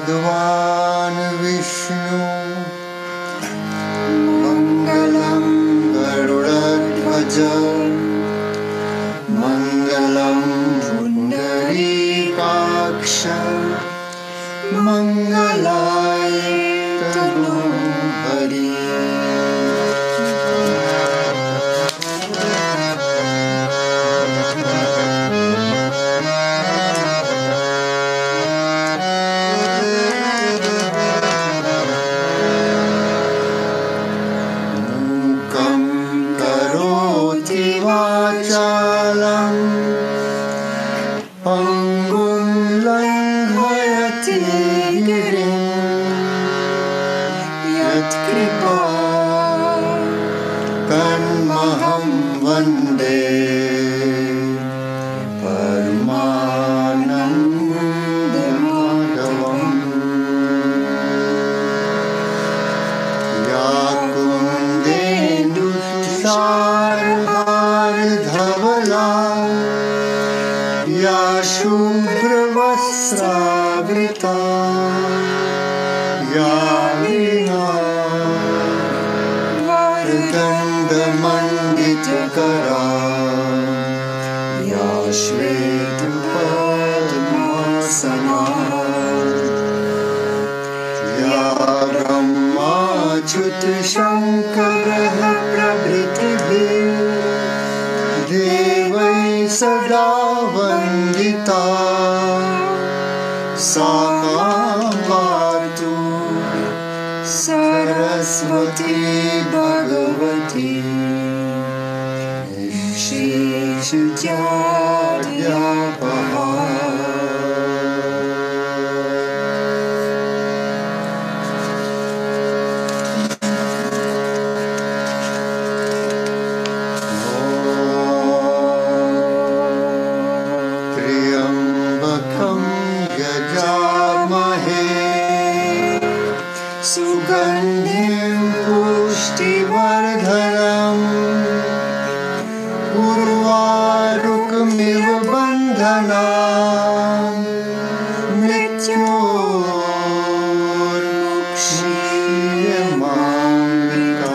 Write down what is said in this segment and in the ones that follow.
भगवान् विष्णु मङ्गलं गरुडध्वज मङ्गलं पुण्डरीकाक्ष मङ्गलाय तनोहरि वाचालं पङ्गुं लङ्घयति गिरिं यत्कृपातमहं वन्दे परमानन्दमाधवम् या कुन्देन्दुसारहारधवला या शुभ्रवस्त्रावृता या वीणावरदण्डमण्डितकरा या श्वेतपद्मासना या ब्रह्माच्युतशङ्करः प्रभृतिभिः देवैः सदा वन्दिता सा मां पातु सरस्वती भगवती निःशेषजाड्यापहा सुगन्धिं पुष्टिवर्धनम् उर्वारुकमिव बन्धनान् मृत्योर्मुक्षीयमामृता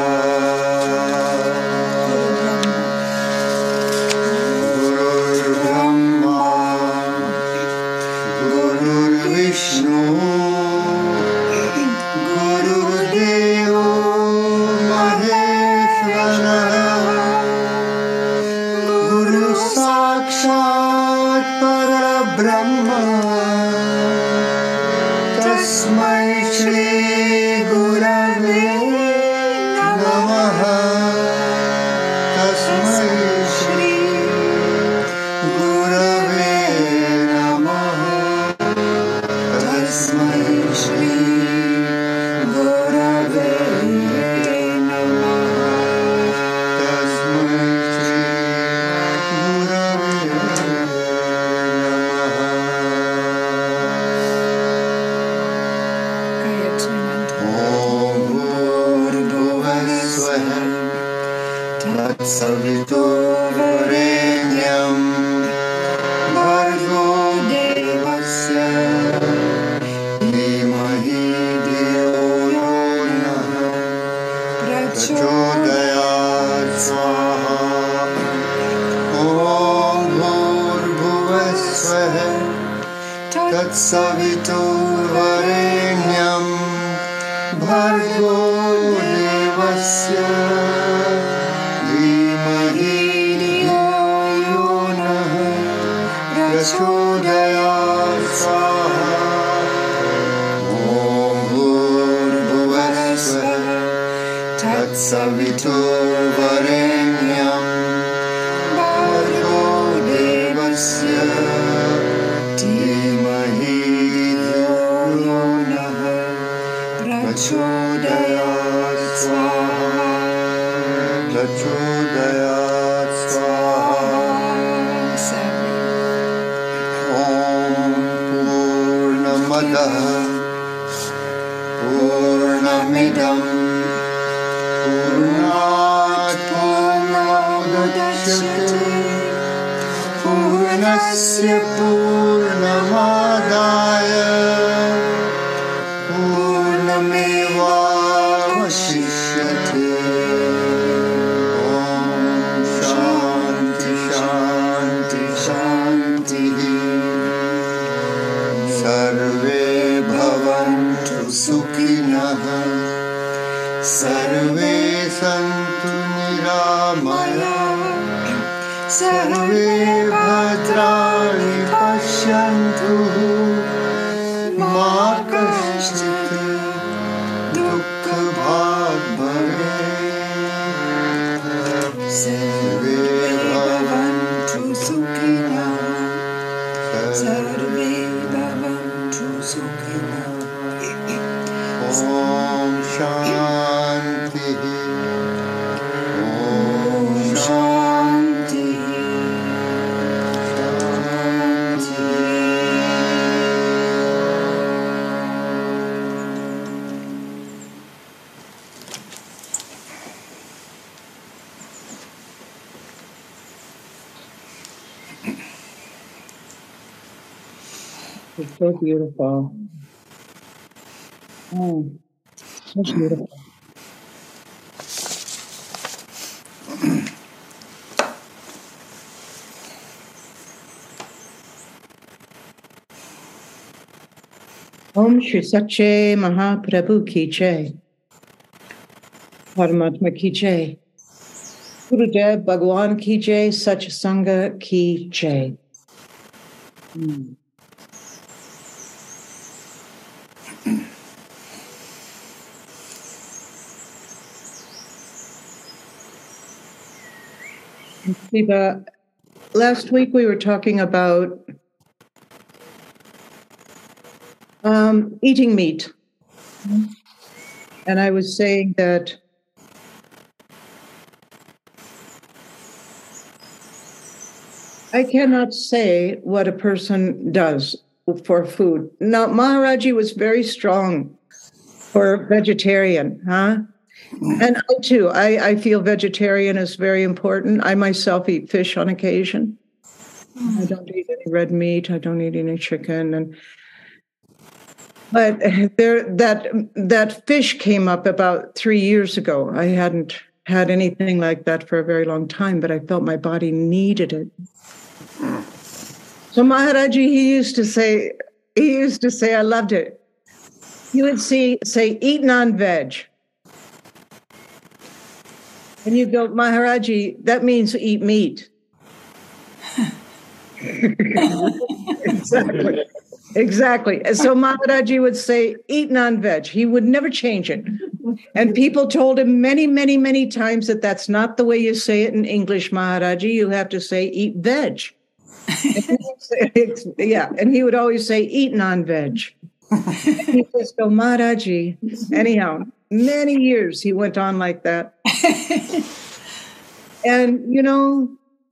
गुरुर्ब्रह्मा गुरुर्विष्णु साक्षात् परब्रह्म तस्मै श्री गुरवे नमः तस्मै श्री गुरवे नमः तस्मै श्री गुरवे तत्सवितुर्वरेण्यं भर्गो देवस्य धीमहि धियो यो नः प्रचोदयात् स्वाहा ॐ भूर्भुवस्सुवः तत्सवितुर्वरेण्यं भर्गो देवस्य प्रचोदयात् स्वाहा ॐ भूर्भुवस्सुवः तत्सवितुर्वरेण्यं भर्गो देवस्य धीमहि धियो यो नः प्रचोदयात् स्वाहा प्रचोदयात् स्वाहा पूर्णमदः पूर्णमिदं पूर्णात् पूर्णमुदच्यते पूर्णस्य पूर्णमादाय सर्वे भद्राणि पश्यन्तु मा कश्चित् दुःखभाग् भवेत् सर्वे भवन्तु सुखिनः सर्वे भवन्तु सुखिनः ॐ शान्ति It's so beautiful. Oh, so beautiful. Om Shri Satche Mahaprabhu Ki Jai. Paramatma Ki Jai. Gurudev Bhagwan Ki Jai. Satch Sangha Ki Jai. Siva, last week we were talking about eating meat. And I was saying that I cannot say what a person does for food. Now, Maharaji was very strong for vegetarian, huh? And I too, I feel vegetarian is very important. I myself eat fish on occasion. I don't eat any red meat. I don't eat any chicken. But that fish came up about 3 years ago. I hadn't had anything like that for a very long time, but I felt my body needed it. So Maharaji, he used to say, I loved it. He would say, eat non-veg. And you go, Maharaji, that means eat meat. Exactly. So Maharaji would say, eat non-veg. He would never change it. And people told him many, many, many times that that's not the way you say it in English, Maharaji. You have to say, eat veg. And he would always say, eat non-veg. He says, so Maharaji, anyhow, many years he went on like that. And, you know,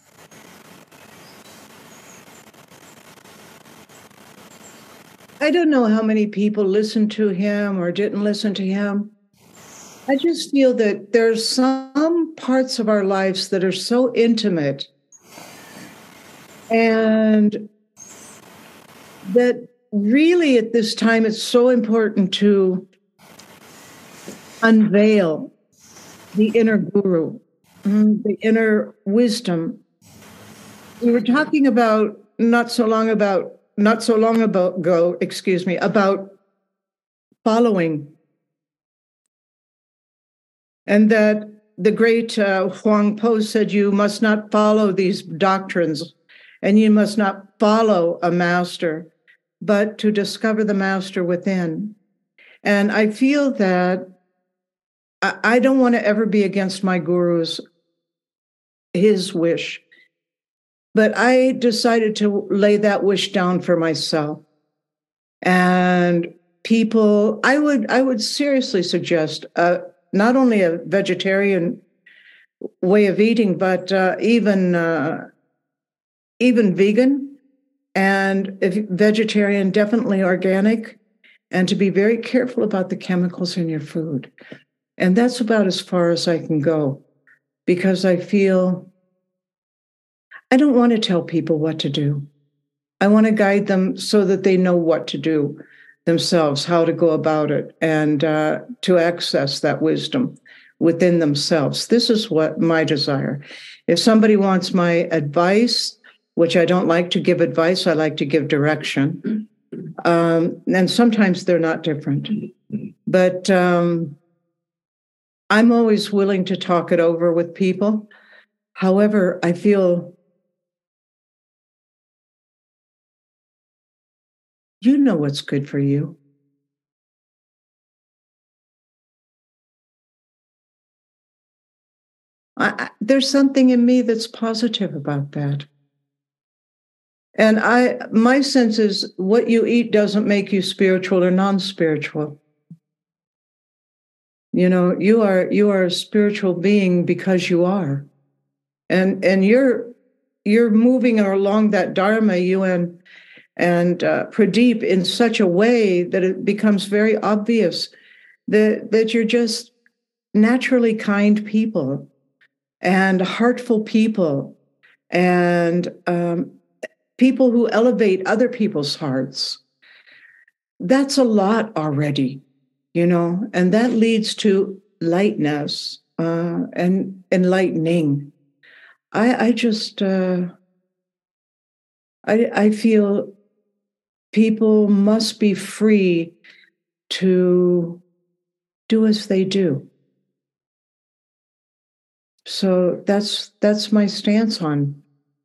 I don't know how many people listened to him or didn't listen to him. I just feel that there's some parts of our lives that are so intimate and that really at this time it's so important to unveil the inner guru, the inner wisdom. We were talking about not so long ago, about following. And that the great Huang Po said, you must not follow these doctrines and you must not follow a master, but to discover the master within. And I feel that I don't want to ever be against my guru's, his wish. But I decided to lay that wish down for myself. And people, I would seriously suggest not only a vegetarian way of eating, but even vegan, and if vegetarian, definitely organic, and to be very careful about the chemicals in your food. And that's about as far as I can go, because I feel I don't want to tell people what to do. I want to guide them so that they know what to do themselves, how to go about it, and to access that wisdom within themselves. This is what my desire. If somebody wants my advice, which I don't like to give advice, I like to give direction. And sometimes they're not different. But I'm always willing to talk it over with people. However, I feel You know what's good for you. There's something in me that's positive about that. And my sense is what you eat doesn't make you spiritual or non-spiritual. You know, you are a spiritual being because you are. And you're moving along that Dharma, you and Pradeep, in such a way that it becomes very obvious that you're just naturally kind people and heartful people and people who elevate other people's hearts. That's a lot already, you know, and that leads to lightness and enlightening. I just, I feel people must be free to do as they do. So that's my stance on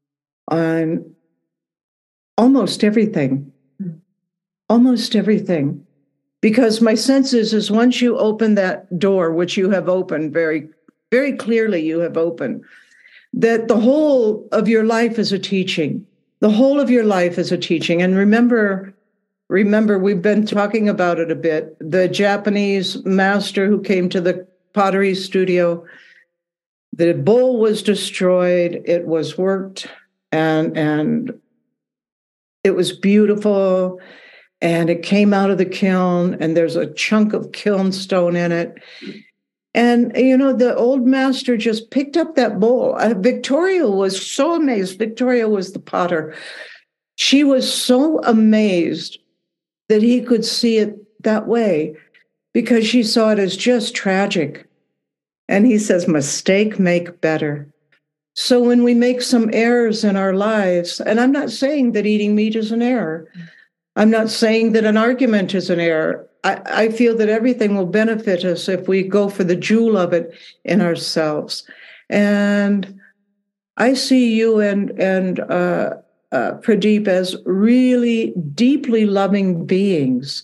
almost everything. Almost everything. Because my sense is once you open that door, which you have opened very, very clearly, you have opened, that the whole of your life is a teaching. The whole of your life is a teaching. And remember, we've been talking about it a bit. The Japanese master who came to the pottery studio, the bowl was destroyed. It was worked and it was beautiful. And it came out of the kiln, and there's a chunk of kiln stone in it. And, you know, the old master just picked up that bowl. Victoria was so amazed. Victoria was the potter. She was so amazed that he could see it that way because she saw it as just tragic. And he says, mistake make better. So when we make some errors in our lives, and I'm not saying that eating meat is an error. I'm not saying that an argument is an error. I feel that everything will benefit us if we go for the jewel of it in ourselves. And I see you and Pradeep as really deeply loving beings.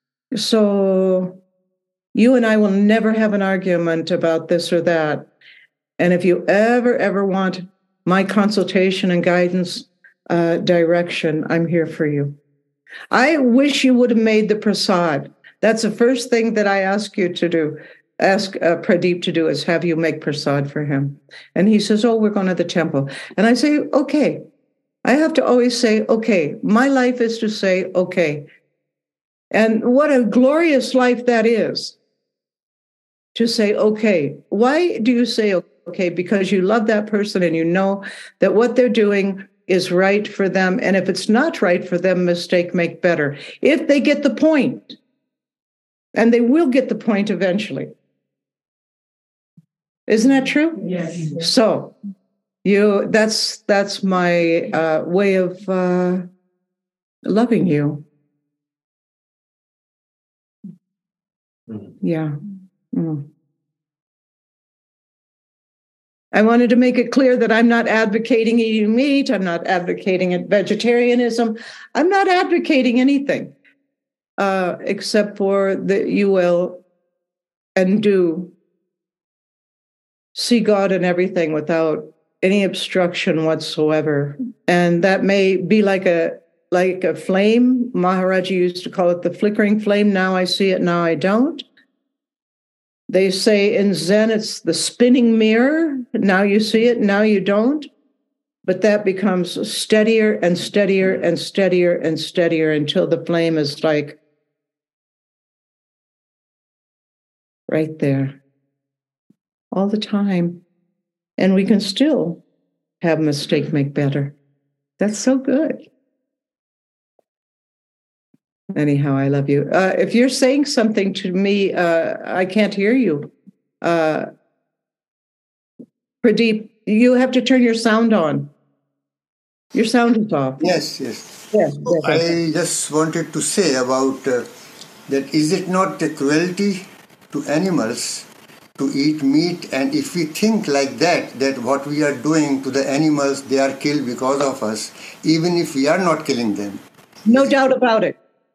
So you and I will never have an argument about this or that. And if you ever want my consultation and guidance, direction, I'm here for you. I wish you would have made the prasad. That's the first thing that I ask you to do. Ask Pradeep to do is have you make prasad for him. And he says, oh, we're going to the temple. And I say, okay. I have to always say, okay. My life is to say, okay. And what a glorious life that is. To say, okay. Why do you say, okay? Because you love that person and you know that what they're doing is right for them. And if it's not right for them, mistake make better. If they get the point, and they will get the point eventually. Isn't that true? Yes. So that's my way of loving you. Yeah. Mm. I wanted to make it clear that I'm not advocating eating meat. I'm not advocating vegetarianism. I'm not advocating anything except for that you will and do see God in everything without any obstruction whatsoever. And that may be like a flame. Maharaji used to call it the flickering flame. Now I see it, now I don't. They say in Zen, it's the spinning mirror. Now you see it, now you don't. But that becomes steadier and steadier and steadier and steadier until the flame is like right there all the time. And we can still have mistake make better. That's so good. Anyhow, I love you. If you're saying something to me, I can't hear you. Pradeep, you have to turn your sound on. Your sound is off. Yes. I just wanted to say about that is it not a cruelty to animals to eat meat? And if we think like that what we are doing to the animals, they are killed because of us, even if we are not killing them. No doubt about it.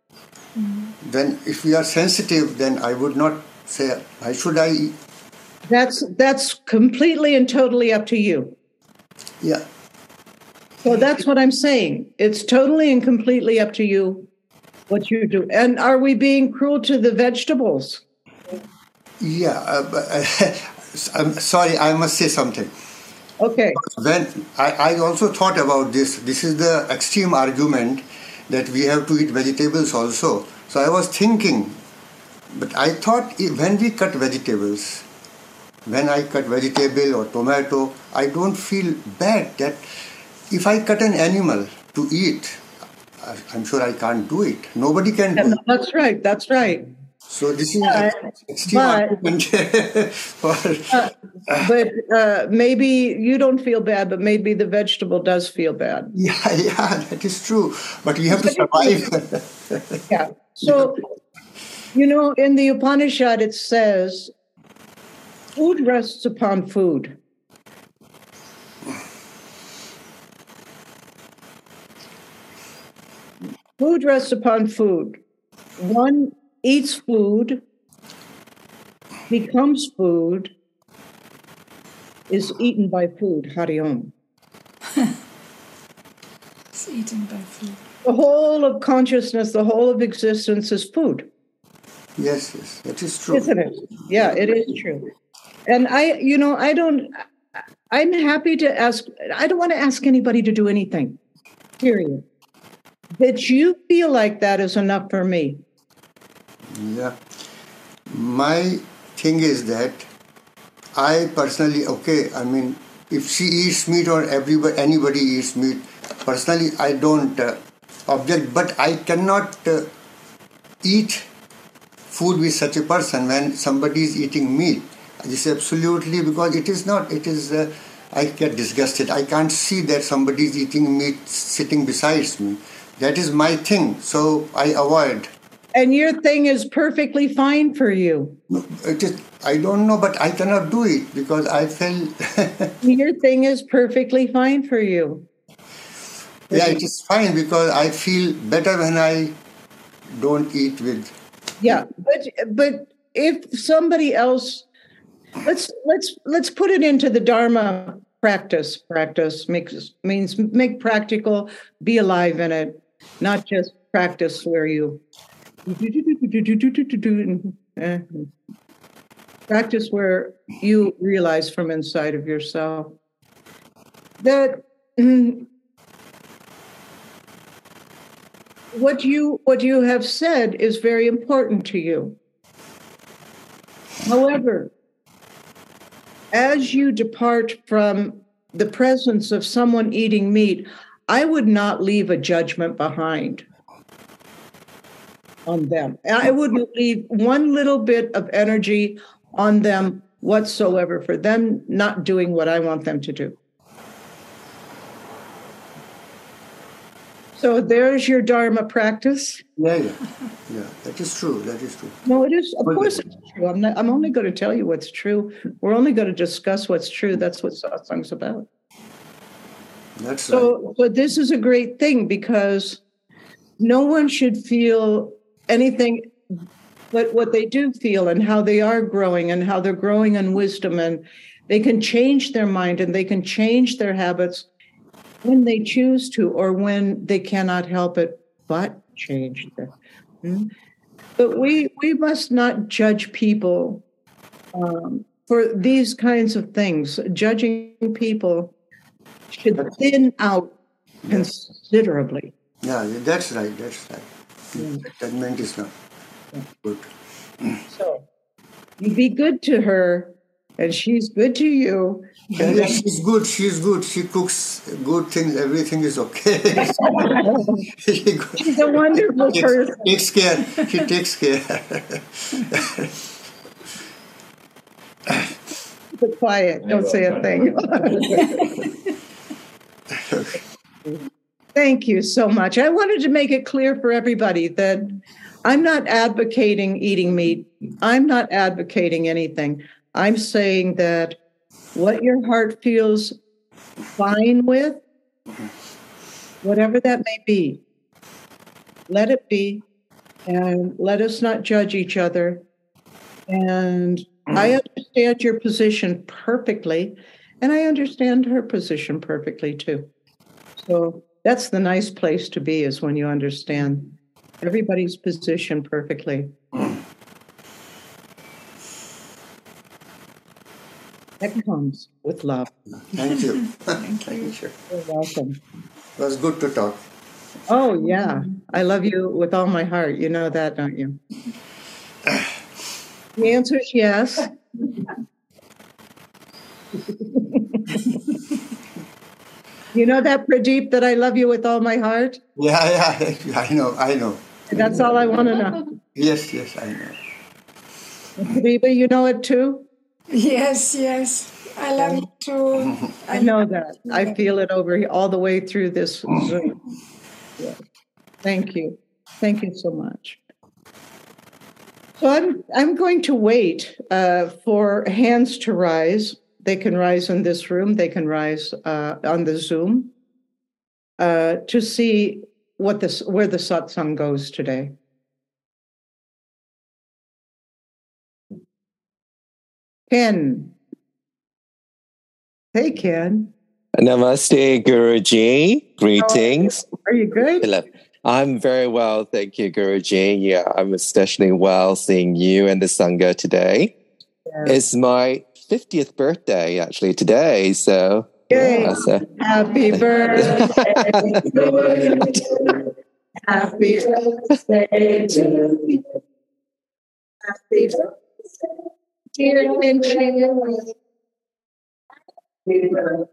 Then if we are sensitive, then I would not say, why should I eat? That's completely and totally up to you. Yeah. So that's what I'm saying. It's totally and completely up to you what you do. And are we being cruel to the vegetables? Yeah. I'm sorry, I must say something. Okay. When I also thought about this is the extreme argument that we have to eat vegetables also. So I was thinking, but I thought when we cut vegetables, when I cut vegetable or tomato, I don't feel bad that if I cut an animal to eat, I'm sure I can't do it. Nobody can do it. That's right. That's right. So this is an extreme argument for... But maybe you don't feel bad, but maybe the vegetable does feel bad. Yeah, that is true. But we have to survive. Yeah. So, in the Upanishad, it says, food rests upon food. Food rests upon food. One eats food, becomes food, is eaten by food. Hari Om. It's eaten by food. The whole of consciousness, the whole of existence is food. Yes, that is true. Isn't it? Yeah, it is true. And I'm happy to ask, I don't want to ask anybody to do anything, period. That you feel like that is enough for me. Yeah. My thing is that I personally, if she eats meat or anybody eats meat, personally I don't object, but I cannot eat food with such a person when somebody is eating meat. This is absolutely, because I get disgusted. I can't see that somebody is eating meat sitting beside me. That is my thing, so I avoid. And your thing is perfectly fine for you. I don't know, but I cannot do it because I feel... Your thing is perfectly fine for you. Yeah, it is fine because I feel better when I don't eat with... Yeah, but if somebody else... Let's put it into the Dharma practice. Practice means make practical, be alive in it, not just practice where you practice where you realize from inside of yourself that what you have said is very important to you. However, as you depart from the presence of someone eating meat, I would not leave a judgment behind on them. I wouldn't leave one little bit of energy on them whatsoever for them not doing what I want them to do. So there's your Dharma practice. Yeah, that is true. No, it is. Of course it's true. I'm only going to tell you what's true. We're only going to discuss what's true. That's what satsang's about. That's right. But this is a great thing because no one should feel anything but what they do feel and how they are growing and how they're growing in wisdom, and they can change their mind and they can change their habits when they choose to or when they cannot help it but change them. But we must not judge people for these kinds of things. Judging people should thin out considerably. Yeah, that's right. Judgment is not good. So you be good to her, and she's good to you. Yeah, she's good. She cooks good things. Everything is okay. She's a wonderful person. Takes care. She takes care. Be quiet. Don't say a thing. Thank you so much. I wanted to make it clear for everybody that I'm not advocating eating meat. I'm not advocating anything. I'm saying that what your heart feels fine with, whatever that may be, let it be. And let us not judge each other. And I understand your position perfectly, and I understand her position perfectly too. So that's the nice place to be, is when you understand everybody's position perfectly. That comes with love. Thank you. Thank you. You're welcome. It was good to talk. Oh, yeah. I love you with all my heart. You know that, don't you? The answer is yes. You know that, Pradeep, that I love you with all my heart? Yeah, I know. That's all I want to know. Yes, I know. Pradeep, you know it too? Yes. I love you too. I know that. I feel it over here all the way through this Zoom. Yeah. Thank you. Thank you so much. So I'm going to wait for hands to rise. They can rise in this room. They can rise on the Zoom to see where the satsang goes today. Ken. Hey, Ken. Namaste, Guruji. Greetings. Are you good? Hello. I'm very well, thank you, Guruji. Yeah, I'm especially well seeing you and the Sangha today. Yeah. It's my 50th birthday, actually, today. So, yeah, happy birthday. Happy birthday to you. Happy birthday, dear Happy birthday.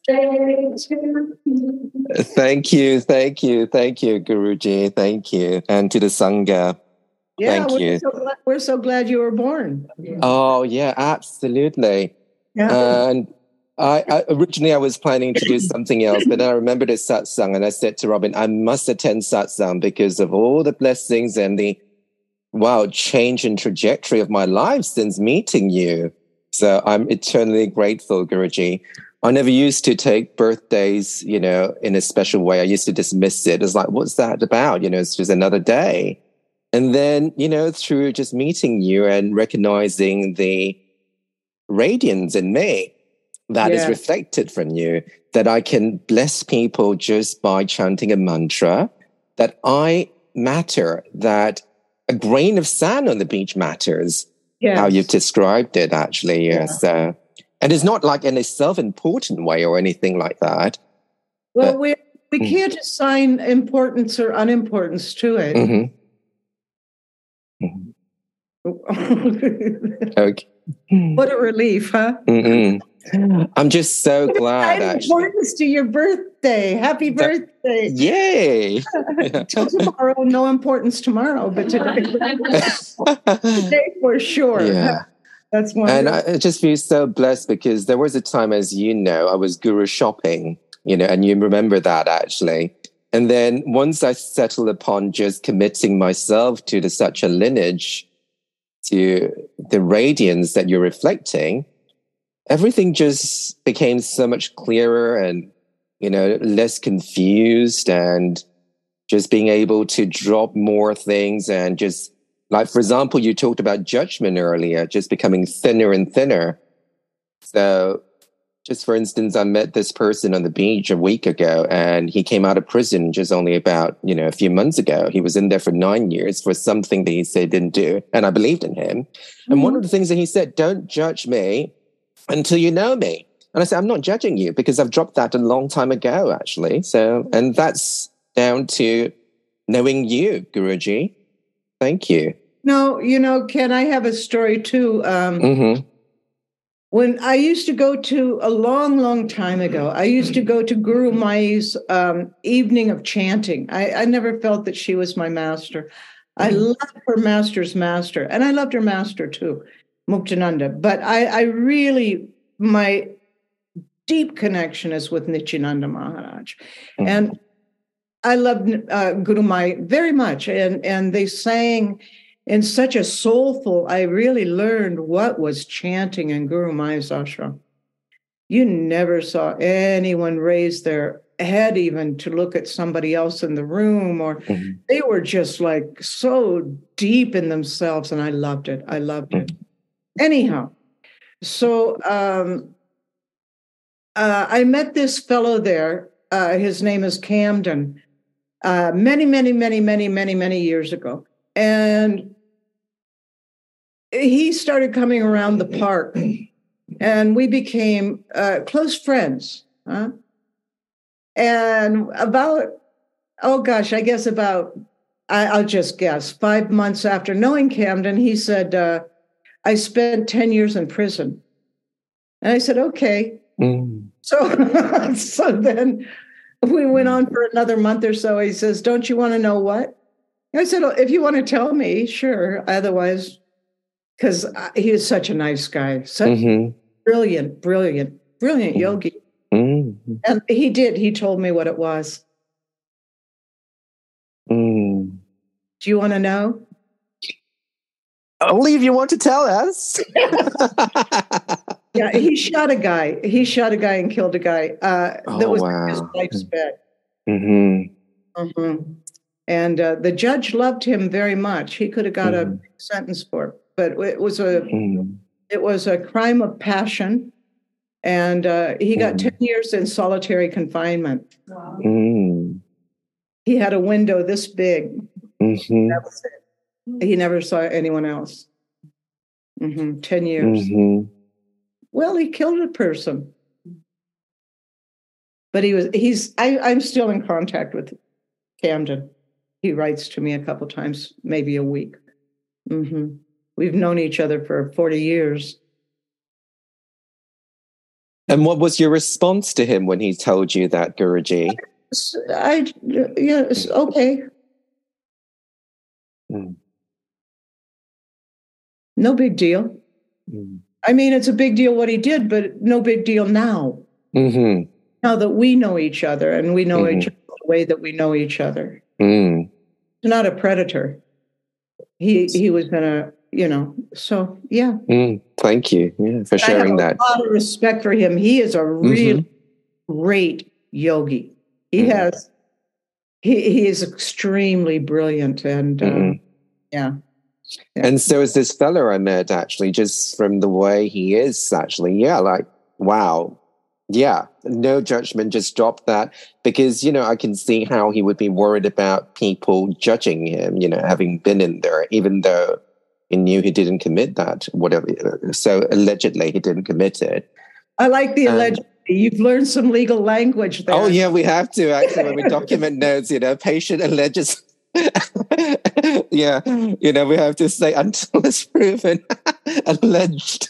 Thank you, Guruji. Thank you. And to the Sangha. Yeah, we're so glad you were born. Oh, yeah, absolutely. Yeah. And I originally was planning to do something else, but then I remembered a satsang and I said to Robin, I must attend satsang because of all the blessings and the change in trajectory of my life since meeting you. So I'm eternally grateful, Guruji. I never used to take birthdays, in a special way. I used to dismiss it. It's like, what's that about? It's just another day. And then, through just meeting you and recognizing the radiance in me that is reflected from you, that I can bless people just by chanting a mantra, that I matter, that a grain of sand on the beach matters. Yes. How you've described it, actually. Yes. Yeah. And it's not like in a self-important way or anything like that. Well, we can't assign importance or unimportance to it. Mm-hmm. Mm-hmm. Okay. What a relief, huh? Mm-mm. I'm just so glad. Importance to your birthday. Happy birthday! Yay! Till tomorrow, no importance tomorrow, but today for sure. Yeah. That's wonderful. And I just feel so blessed because there was a time, as you know, I was guru shopping, and you remember that actually. And then once I settled upon just committing myself to such a lineage, to the radiance that you're reflecting, everything just became so much clearer and, less confused, and just being able to drop more things and just, like, for example, you talked about judgment earlier, just becoming thinner and thinner. So just for instance, I met this person on the beach a week ago, and he came out of prison just only about, a few months ago. He was in there for 9 years for something that he said he didn't do. And I believed in him. And one of the things that he said, don't judge me until you know me. And I said, I'm not judging you because I've dropped that a long time ago, actually. So, and that's down to knowing you, Guruji. Thank you. No, Ken, I have a story too. When I used to go to, a long, long time ago, I used to go to Guru Mai's evening of chanting. I never felt that she was my master. I loved her master's master, and I loved her master too, Muktananda. But I really, my deep connection is with Nityananda Maharaj. And I loved Guru Mai very much. And they sang in such a soulful, I really learned what was chanting in Guru Mai's ashram. You never saw anyone raise their head even to look at somebody else in the room, or they were just like so deep in themselves, and I loved it. I loved it. Anyhow, so I met this fellow there. His name is Camden. Many years ago, and he started coming around the park, and we became close friends. And about, oh gosh, I guess I'll just guess, 5 months after knowing Camden, he said, I spent 10 years in prison. And I said, okay. So, so then we went on for another month or so. He says, don't you want to know what? I said, oh, if you want to tell me, sure. Otherwise, because he was such a nice guy, such brilliant yogi. And he told me what it was. Do you want to know? Only if you want to tell us. Yeah, he shot a guy. He shot a guy and killed a guy that was in his wife's bed. And the judge loved him very much. He could have got a sentence for it, but it was a crime of passion, and he got 10 years in solitary confinement. Wow. He had a window this big. That was it. He never saw anyone else. 10 years. Well, he killed a person, but I'm still in contact with Camden. He writes to me a couple times, maybe a week. We've known each other for 40 years. And what was your response to him when he told you that, Guruji? Yes, okay. No big deal. I mean, it's a big deal what he did, but no big deal now. Now that we know each other, and we know each other the way that we know each other. He's not a predator. He was gonna, so yeah. Thank you for sharing that. I have a lot of respect for him. He is a really great yogi. He is extremely brilliant, and yeah. And so is this fellow I met, actually, just from the way he is, actually. Yeah, like, wow. Yeah, no judgment, just drop that. Because, I can see how he would be worried about people judging him, having been in there, even though he knew he didn't commit that, whatever. So allegedly he didn't commit it. I like the allegedly. You've learned some legal language there. Oh, yeah, we have to, actually, when we document notes, patient alleges. Yeah, we have to say until it's proven. Alleged.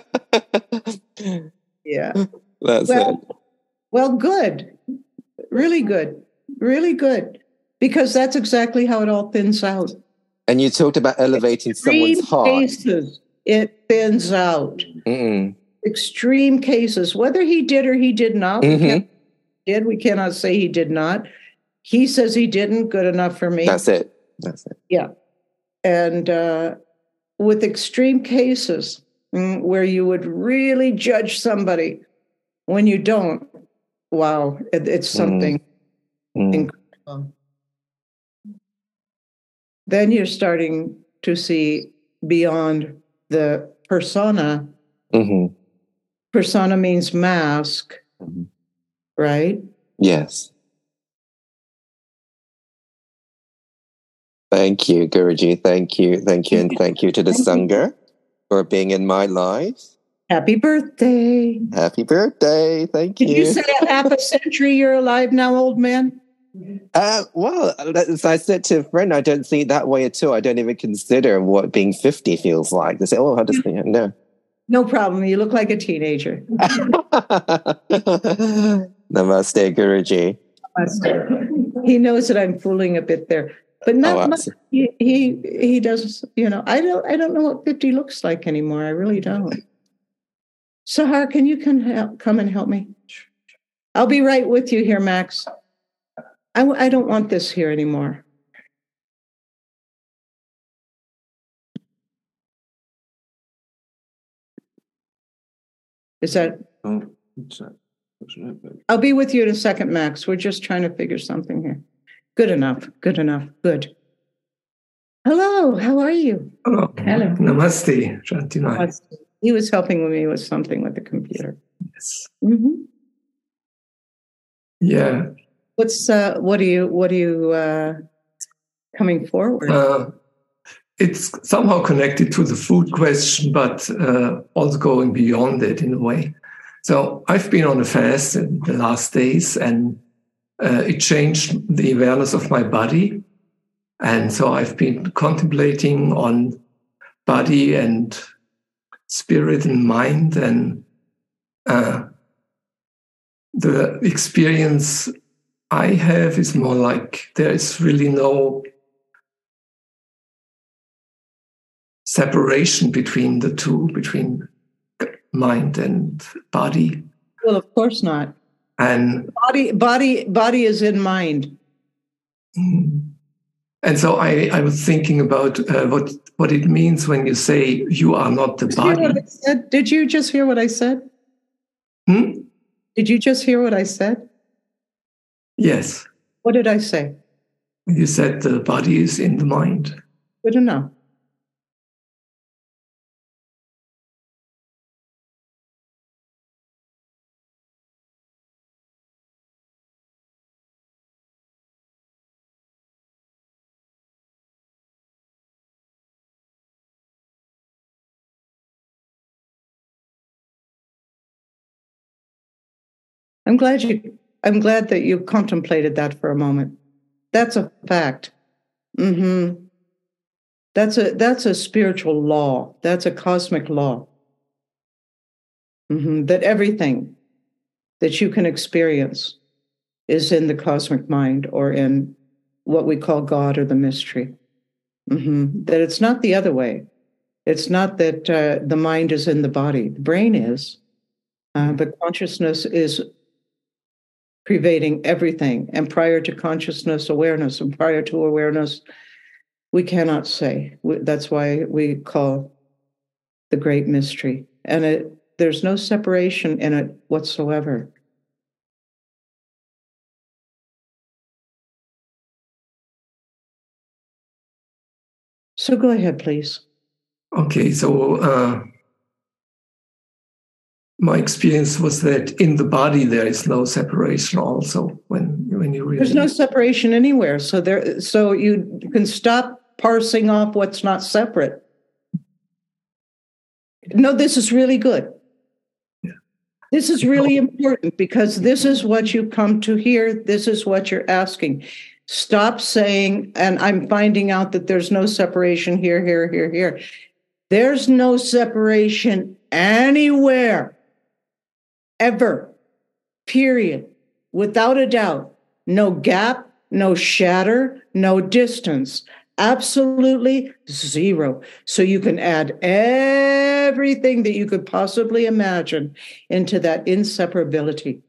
Yeah. That's it. Well, good. Really good. Really good. Because that's exactly how it all thins out. And you talked about elevating someone's heart. Cases, it thins out. Extreme cases, whether he did or he did not. We cannot say he did not. He says he didn't. Good enough for me. That's it. Yeah. And with extreme cases where you would really judge somebody when you don't, wow, it's something incredible. Then you're starting to see beyond the persona. Persona means mask, right? Yes. Thank you, Guruji. Thank you. And thank you to the Sangha for being in my life. Happy birthday. Happy birthday. Thank you. Did you say a half a century you're alive now, old man? Well, as I said to a friend, I don't see it that way at all. I don't even consider what being 50 feels like. They say, how does it? No. No problem. You look like a teenager. Namaste, Guruji. Namaste. He knows that I'm fooling a bit there. But not much. He does, I don't know what 50 looks like anymore. I really don't. Sahar, can you come and help me? I'll be right with you here, Max. I don't want this here anymore. Is that? I'll be with you in a second, Max. We're just trying to figure something here. Good enough. Good enough. Good. Hello. How are you? Hello. Hello. Namaste, Shanti. He was helping me with something with the computer. Yes. Mm-hmm. Yeah. What are you coming forward? It's somehow connected to the food question, but also going beyond it in a way. So I've been on a fast in the last days, and it changed the awareness of my body. And so I've been contemplating on body and spirit and mind, and the experience I have is more like there is really no separation between the two, between mind and body. Well, of course not. And body is in mind. And so I was thinking about what it means when you say you are not the body. Did you just hear what I said? Did you just hear what I said? Yes. What did I say? You said the body is in the mind. Good to know. I'm glad that you contemplated that for a moment. That's a fact. Mm-hmm. That's a spiritual law. That's a cosmic law. Mm-hmm. That everything that you can experience is in the cosmic mind, or in what we call God or the mystery. Mm-hmm. That it's not the other way. It's not that the mind is in the body. The brain is, but consciousness is pervading everything. And prior to consciousness, awareness, and prior to awareness, we cannot say. That's why we call the great mystery. And there's no separation in it whatsoever. So go ahead, please. Okay, so my experience was that in the body there is no separation. Also, when you really, there's no separation anywhere. So you can stop parsing off what's not separate. No, this is really good. Yeah. This is really important, because this is what you come to hear. This is what you're asking. Stop saying, and I'm finding out that there's no separation here, here, here, here. There's no separation anywhere. Ever, period, without a doubt. No gap, no shatter, no distance, absolutely zero. So you can add everything that you could possibly imagine into that inseparability.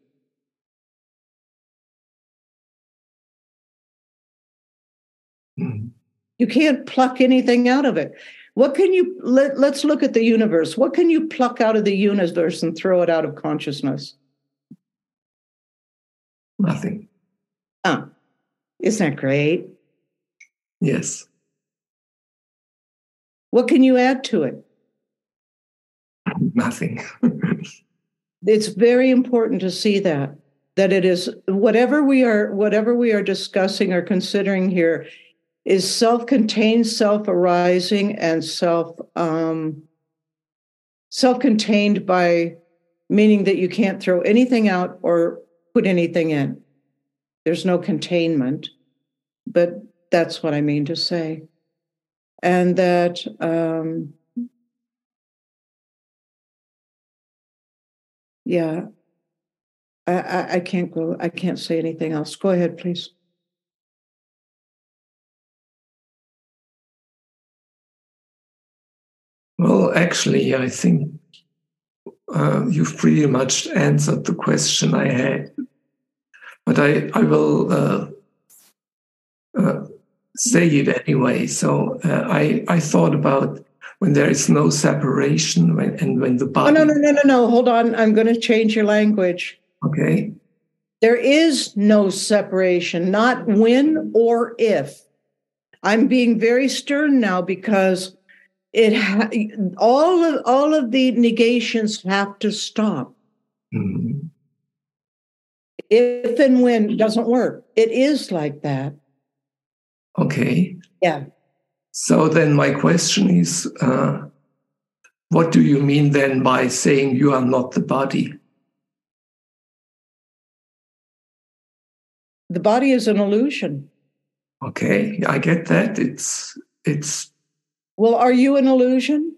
You can't pluck anything out of it. What can you, let's look at the universe. What can you pluck out of the universe and throw it out of consciousness? Nothing. Oh, isn't that great? Yes. What can you add to it? Nothing. It's very important to see that it is whatever we are discussing or considering here is self-contained, self-arising, and self-contained, by meaning that you can't throw anything out or put anything in. There's no containment, but that's what I mean to say. And that I can't say anything else. Go ahead, please. Well, actually, I think you've pretty much answered the question I had. But I will say it anyway. So I thought about when there is no separation, when the body... Oh, no. Hold on. I'm going to change your language. Okay. There is no separation, not when or if. I'm being very stern now because all of the negations have to stop. Mm-hmm. If and when doesn't work. It is like that. Okay. Yeah. So then my question is, what do you mean then by saying you are not the body? The body is an illusion. Okay, I get that. It's Well, are you an illusion?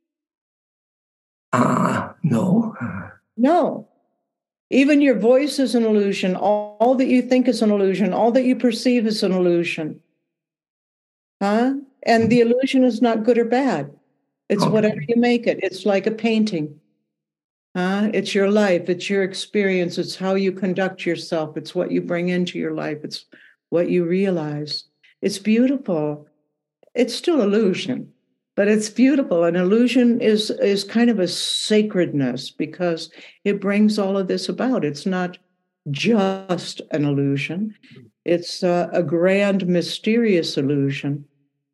no. No. Even your voice is an illusion. All that you think is an illusion. All that you perceive is an illusion. Huh? And the illusion is not good or bad. It's whatever you make it. It's like a painting. It's your life. It's your experience. It's how you conduct yourself. It's what you bring into your life. It's what you realize. It's beautiful. It's still illusion, but it's beautiful. An illusion is kind of a sacredness because it brings all of this about. It's not just an illusion. It's a grand, mysterious illusion.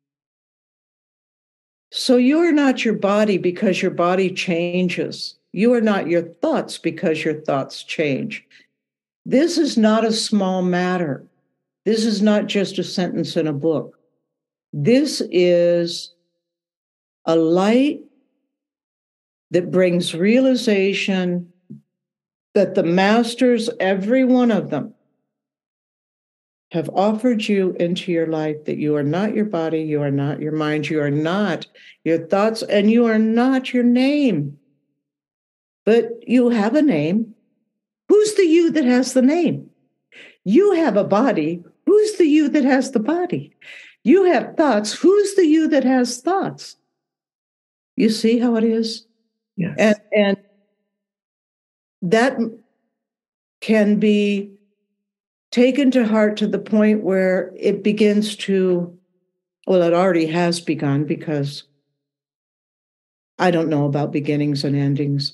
So you're not your body because your body changes. You are not your thoughts because your thoughts change. This is not a small matter. This is not just a sentence in a book. This is a light that brings realization that the masters, every one of them, have offered you into your life, that you are not your body, you are not your mind, you are not your thoughts, and you are not your name. But you have a name. Who's the you that has the name? You have a body. Who's the you that has the body? You have thoughts. Who's the you that has thoughts? You see how it is? Yes. And that can be taken to heart to the point where it begins to, well, it already has begun because I don't know about beginnings and endings.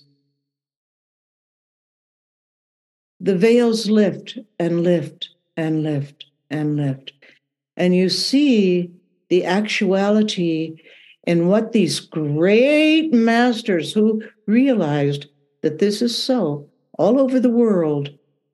The veils lift and lift and lift and lift. And you see the actuality in what these great masters who realized that this is so all over the world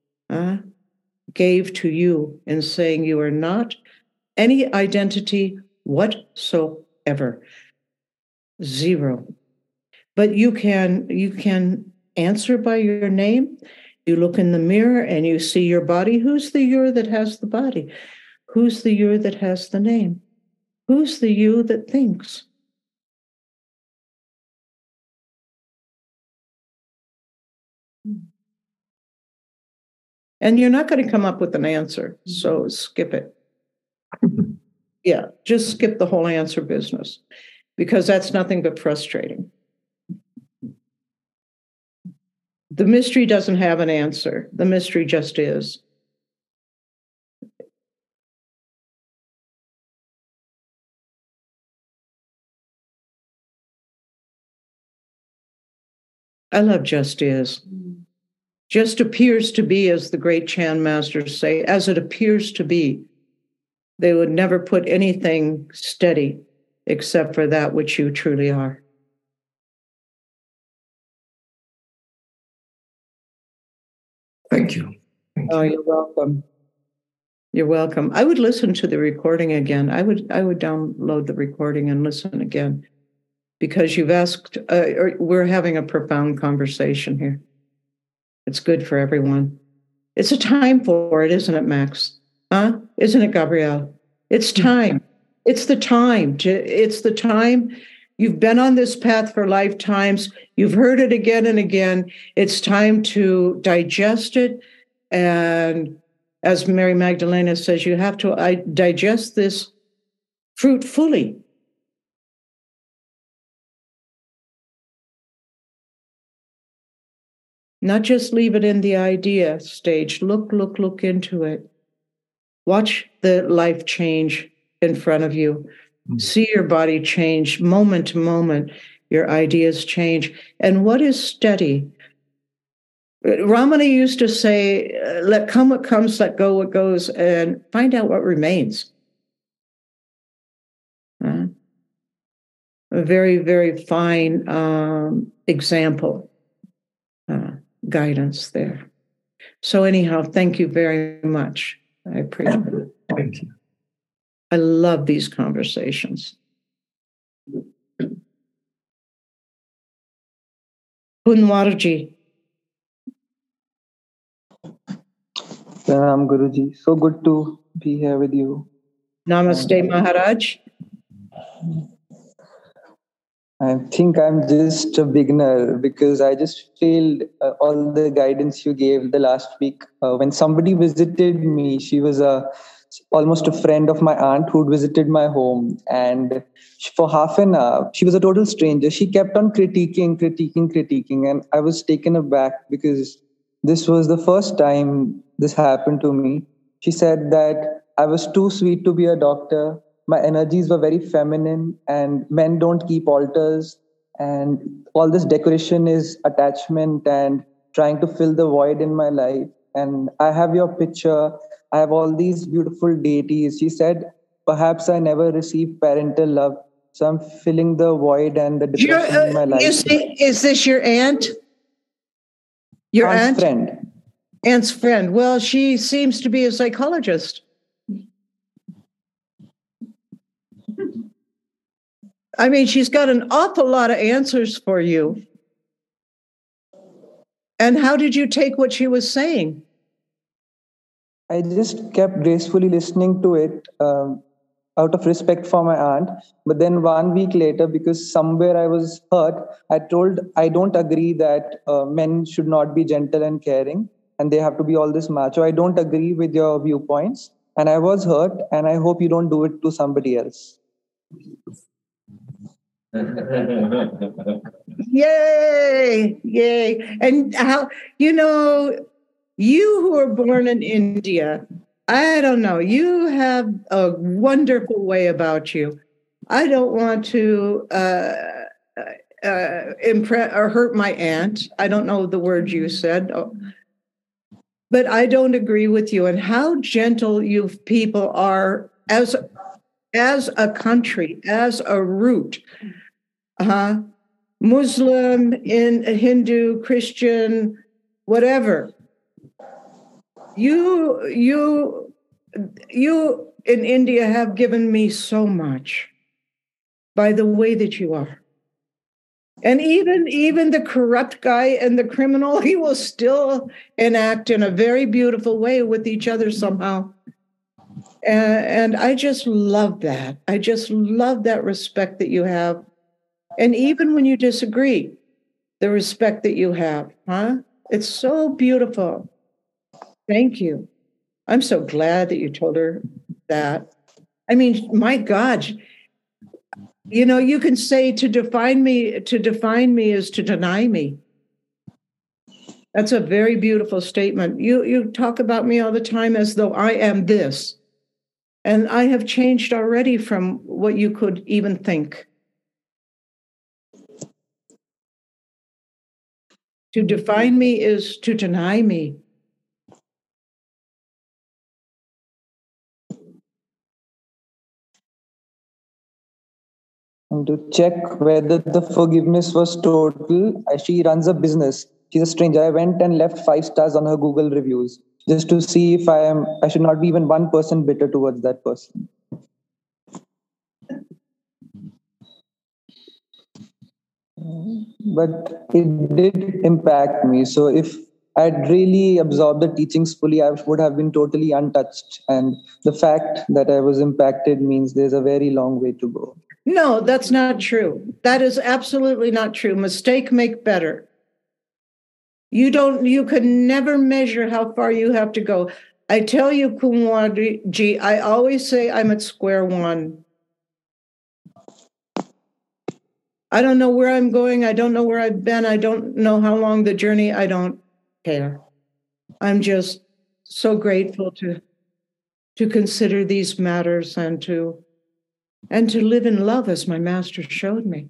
gave to you in saying you are not any identity whatsoever. Zero. But you can answer by your name. You look in the mirror and you see your body. Who's the you that has the body? Who's the you that has the name? Who's the you that thinks? And you're not going to come up with an answer, so skip it. Yeah, just skip the whole answer business, because that's nothing but frustrating. The mystery doesn't have an answer. The mystery just is. I love just is. Just appears to be, as the great Chan masters say, as it appears to be. They would never put anything steady except for that which you truly are. Thank you. Oh, you're welcome. You're welcome. I would listen to the recording again. I would download the recording and listen again, because you've asked, we're having a profound conversation here. It's good for everyone. It's a time for it, isn't it, Max? Isn't it, Gabrielle? It's time. It's the time. It's the time. You've been on this path for lifetimes. You've heard it again and again. It's time to digest it. And as Mary Magdalena says, you have to digest this fruit fully. Not just leave it in the idea stage. Look into it. Watch the life change in front of you. See your body change moment to moment. Your ideas change. And what is steady? Ramana used to say, let come what comes, let go what goes, and find out what remains. A very, very fine example, guidance there. So anyhow, thank you very much. I appreciate it. Thank you. I love these conversations. Kunwarji. Guruji. So good to be here with you. Namaste, Maharaj. I think I'm just a beginner because I just failed all the guidance you gave the last week. When somebody visited me, she was almost a friend of my aunt who visited my home. And for half an hour, she was a total stranger. She kept on critiquing. And I was taken aback because this was the first time this happened to me. She said that I was too sweet to be a doctor. My energies were very feminine, and men don't keep altars. And all this decoration is attachment and trying to fill the void in my life. And I have your picture. I have all these beautiful deities. She said, perhaps I never received parental love. So I'm filling the void and the depression in my life. Is this your aunt? Your Aunt's aunt? friend. Aunt's friend. Well, she seems to be a psychologist. I mean, she's got an awful lot of answers for you. And how did you take what she was saying? I just kept gracefully listening to it out of respect for my aunt. But then 1 week later, because somewhere I was hurt, I told I don't agree that men should not be gentle and caring and they have to be all this macho. I don't agree with your viewpoints. And I was hurt, and I hope you don't do it to somebody else. Yay. And how, you who are born in India, I don't know, you have a wonderful way about you. I don't want to impress or hurt my aunt. I don't know the word you said, but I don't agree with you. And how gentle you people are as a country, as a root. Muslim, Hindu, Christian, whatever. You in India have given me so much by the way that you are. And even the corrupt guy and the criminal, he will still enact in a very beautiful way with each other somehow. And I just love that. I just love that respect that you have. And even when you disagree, the respect that you have, It's so beautiful. Thank you. I'm so glad that you told her that. I mean, my God, you can say to define me is to deny me. That's a very beautiful statement. You talk about me all the time as though I am this. And I have changed already from what you could even think. To define me is to deny me. And to check whether the forgiveness was total, she runs a business. She's a stranger. I went and left 5 stars on her Google reviews just to see if I should not be even 1% bitter towards that person. But it did impact me. So if I'd really absorbed the teachings fully, I would have been totally untouched. And the fact that I was impacted means there's a very long way to go. No, that's not true. That is absolutely not true. Mistake make better. You could never measure how far you have to go. I tell you, Kunwarji, I always say I'm at square one. I don't know where I'm going. I don't know where I've been. I don't know how long the journey. I don't care. I'm just so grateful to consider these matters and to live in love as my master showed me.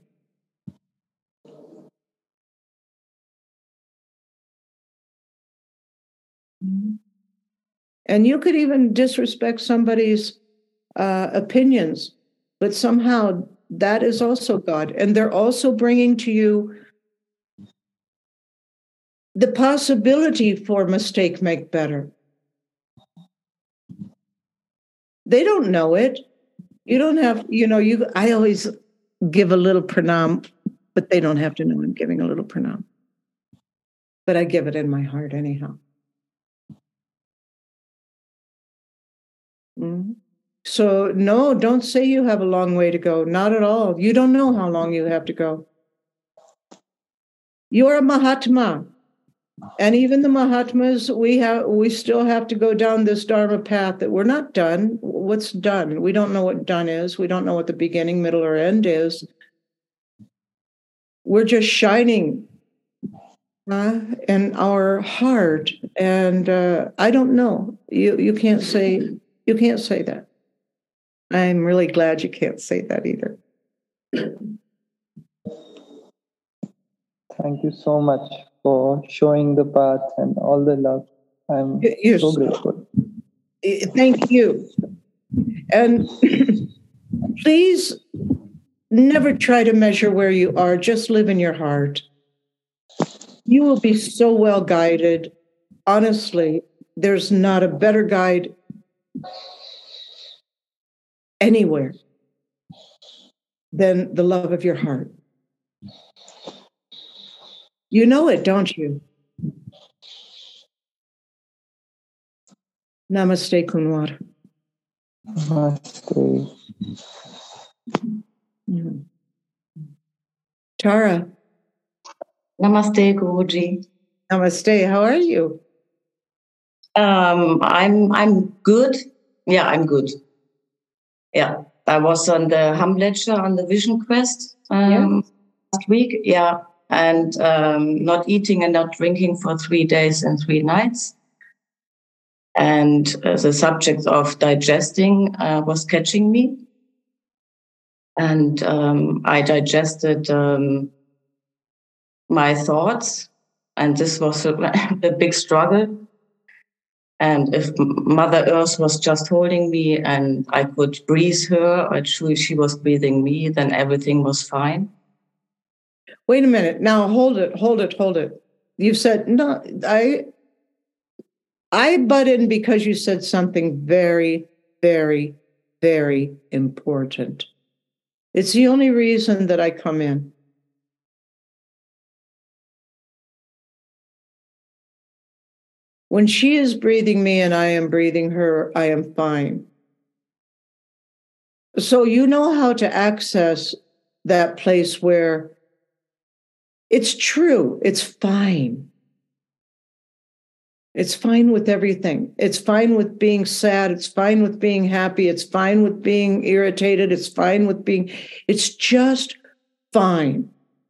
And you could even disrespect somebody's opinions, but somehow that is also God. And they're also bringing to you the possibility for mistake make better. They don't know it. You don't have, I always give a little pranam, but they don't have to know I'm giving a little pranam. But I give it in my heart anyhow. Mm-hmm. So no, don't say you have a long way to go. Not at all. You don't know how long you have to go. You're a Mahatma. And even the Mahatmas, we still have to go down this Dharma path that we're not done. What's done? We don't know what done is. We don't know what the beginning, middle, or end is. We're just shining in our heart. And I don't know. You can't say that. I'm really glad you can't say that either. Thank you so much for showing the path and all the love. I'm so grateful. Thank you. And please never try to measure where you are. Just live in your heart. You will be so well guided. Honestly, there's not a better guide anywhere than the love of your heart. You know it, don't you? Namaste, Kunwar. Namaste. Tara. Namaste, Guruji. Namaste. How are you? I'm good. Yeah, I'm good. Yeah, I was on the Hamletcher on the Vision Quest last week. Yeah, and not eating and not drinking for 3 days and 3 nights. And the subject of digesting was catching me. And I digested my thoughts, and this was a big struggle. And if Mother Earth was just holding me and I could breathe her, or she was breathing me, then everything was fine. Wait a minute. Now, hold it. You said, no, I butt in because you said something very, very, very important. It's the only reason that I come in. When she is breathing me and I am breathing her, I am fine. So you know how to access that place where it's true, it's fine. It's fine with everything. It's fine with being sad. It's fine with being happy. It's fine with being irritated. It's fine with it's just fine.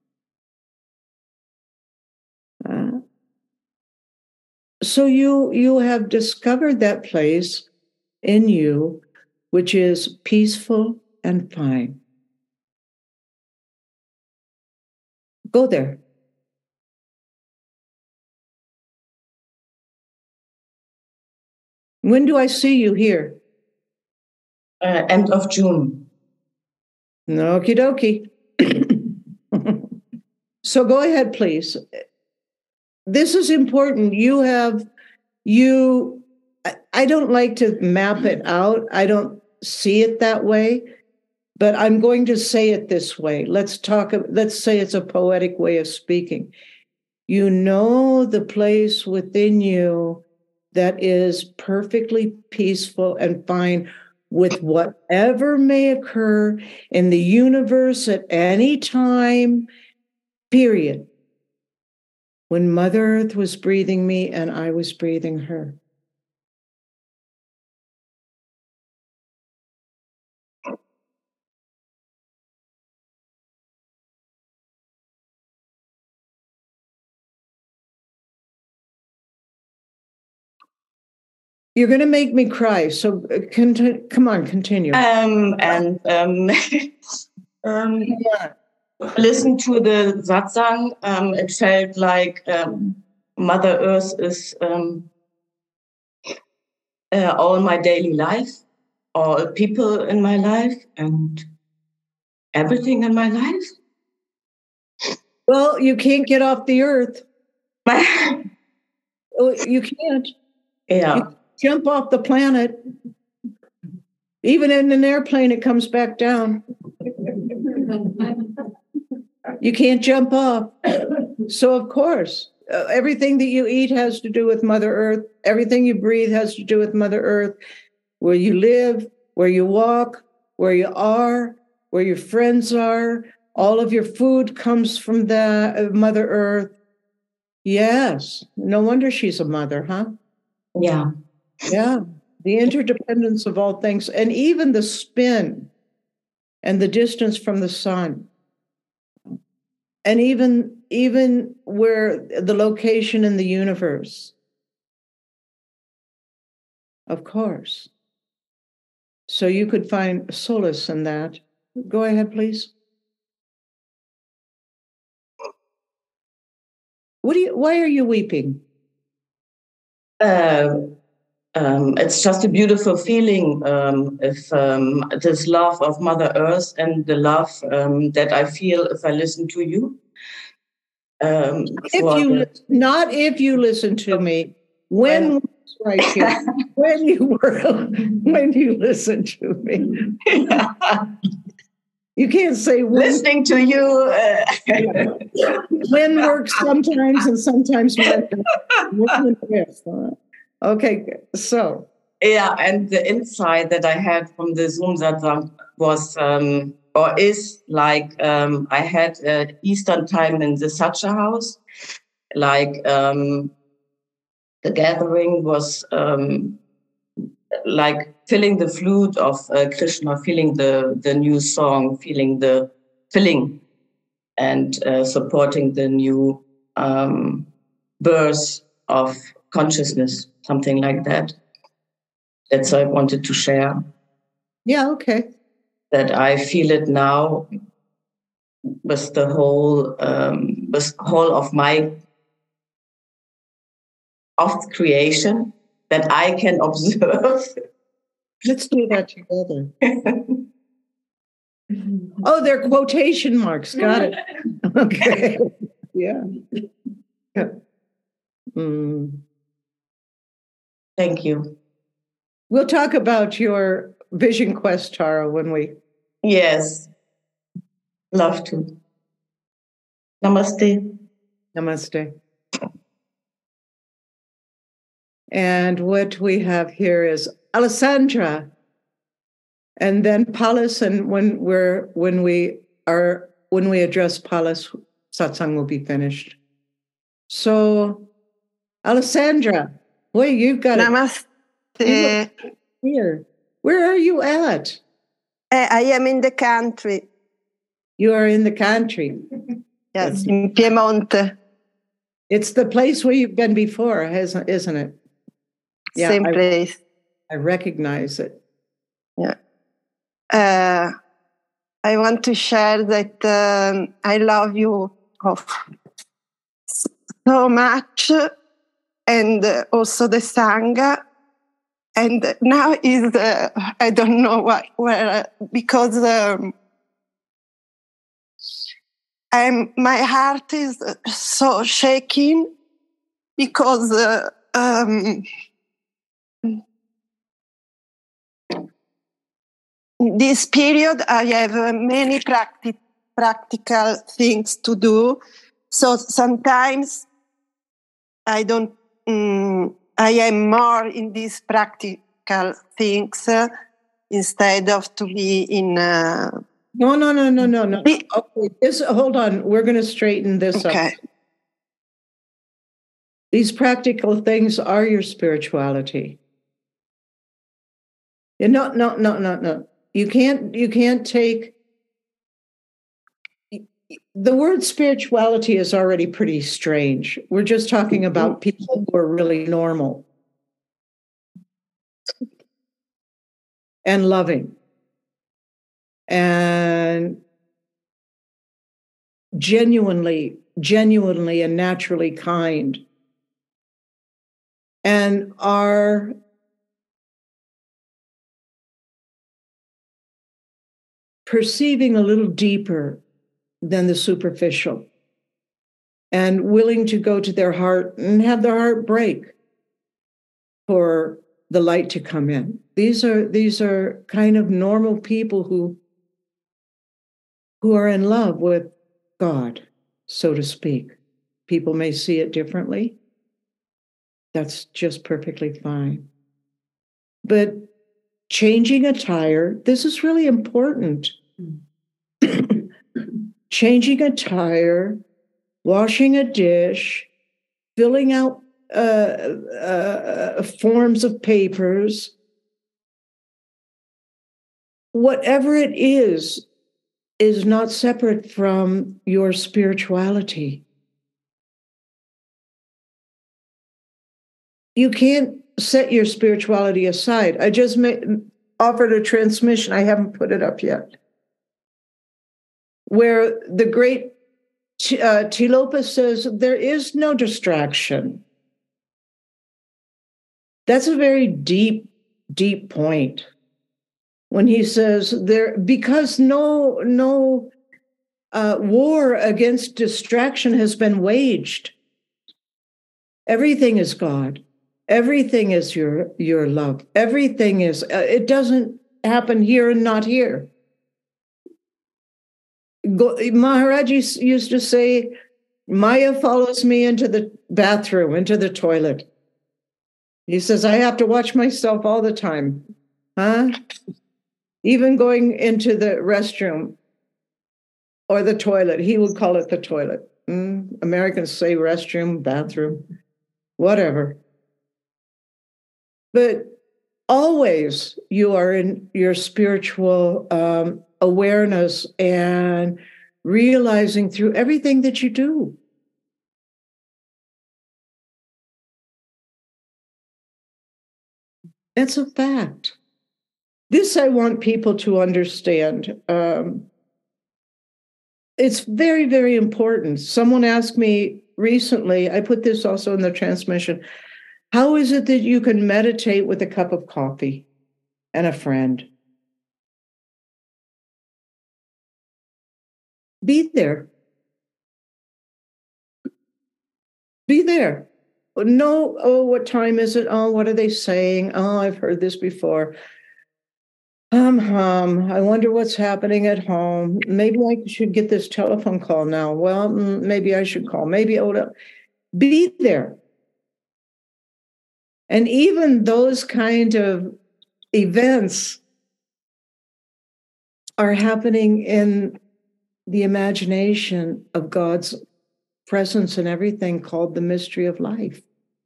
So you have discovered that place in you, which is peaceful and fine. Go there. When do I see you here? End of June. Okie dokie. So go ahead, please. This is important. I don't like to map it out. I don't see it that way, but I'm going to say it this way. Let's say it's a poetic way of speaking. You know the place within you that is perfectly peaceful and fine with whatever may occur in the universe at any time, period. When Mother Earth was breathing me and I was breathing her. You're going to make me cry, so come on, continue. Listen to the satsang. It felt like Mother Earth is all my daily life, all people in my life, and everything in my life. Well, you can't get off the earth. You can't. Yeah. You jump off the planet. Even in an airplane, it comes back down. You can't jump off. So, of course, everything that you eat has to do with Mother Earth. Everything you breathe has to do with Mother Earth. Where you live, where you walk, where you are, where your friends are. All of your food comes from the Mother Earth. Yes. No wonder she's a mother, huh? Yeah. Yeah. The interdependence of all things, and even the spin and the distance from the sun. And even where the location in the universe. Of course. So you could find solace in that. Go ahead, please. Why are you weeping? It's just a beautiful feeling if this love of Mother Earth and the love that I feel if I listen to you. Not if you listen to me. When right here. when you listen to me. You can't say when. Listening to you. When works sometimes and sometimes when. Okay, so. Yeah, and the insight that I had from the Zoom that was or is like I had Eastern time in the Sacha house. Like the gathering was like feeling the flute of Krishna, feeling the new song, feeling the filling and supporting the new birth of consciousness, something like that. That's what I wanted to share. Yeah, okay. That I feel it now with the whole of creation that I can observe. Let's do that together. Oh, they're quotation marks. Got it. Okay. Yeah. Thank you. We'll talk about your vision quest, Tara, when we. Yes. Love to. Namaste. Namaste. And what we have here is Alessandra, and then Paulus. And when we address Paulus, satsang will be finished. So, Alessandra, boy, you've got Namaste. Here, where are you at? I am in the country. You are in the country. Yes, in Piemonte. It's the place where you've been before, isn't it? Yeah, same place. I recognize it. Yeah. I want to share that I love you so much, and also the Sangha. And now is I don't know where because my heart is so shaking because this period I have many practical things to do. So sometimes I don't. I am more in these practical things instead of to be in. No. Okay, hold on. We're going to straighten this up. These practical things are your spirituality. No. You can't take. The word spirituality is already pretty strange. We're just talking about people who are really normal and loving and genuinely and naturally kind and are perceiving a little deeper than the superficial, and willing to go to their heart and have their heart break for the light to come in. These are kind of normal people who are in love with God, so to speak. People may see it differently. That's just perfectly fine. But changing a tire, this is really important. Changing a tire, washing a dish, filling out forms of papers, whatever it is not separate from your spirituality. You can't set your spirituality aside. I just offered a transmission. I haven't put it up yet, where the great Tilopa says there is no distraction. That's a very deep, deep point. When he says because no war against distraction has been waged. Everything is God. Everything is your love. Everything is, it doesn't happen here and not here. Maharaj used to say, Maya follows me into the bathroom, into the toilet. He says, I have to watch myself all the time. Huh? Even going into the restroom or the toilet. He would call it the toilet. Americans say restroom, bathroom, whatever. But always you are in your spiritual awareness and realizing through everything that you do. That's a fact. This I want people to understand. It's very, very important. Someone asked me recently, I put this also in the transmission, how is it that you can meditate with a cup of coffee and a friend? Be there. Be there. No, oh, what time is it? Oh, what are they saying? Oh, I've heard this before. I wonder what's happening at home. Maybe I should get this telephone call now. Well, maybe I should call. Maybe be there. And even those kind of events are happening in the imagination of God's presence and everything, called the mystery of life.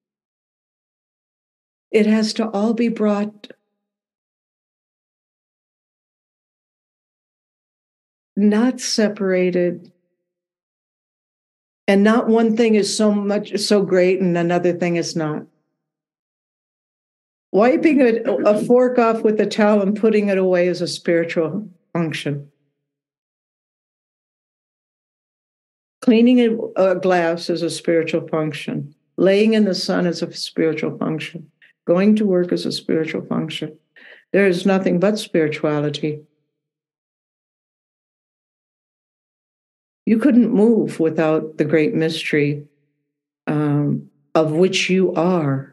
It has to all be brought not separated, and not one thing is so great and another thing is not. Wiping a fork off with a towel and putting it away is a spiritual function. Cleaning a glass is a spiritual function. Laying in the sun is a spiritual function. Going to work is a spiritual function. There is nothing but spirituality. You couldn't move without the great mystery of which you are.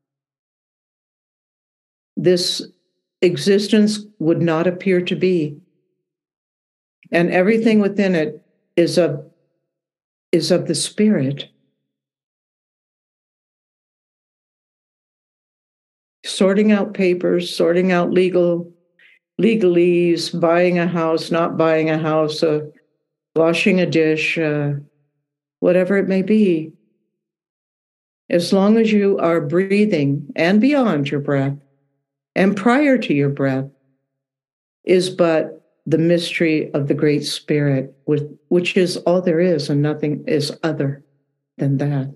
This existence would not appear to be. And everything within it is of the spirit. Sorting out papers, sorting out legalese, buying a house, not buying a house, washing a dish, whatever it may be. As long as you are breathing and beyond your breath and prior to your breath is but the mystery of the Great Spirit, which is all there is, and nothing is other than that.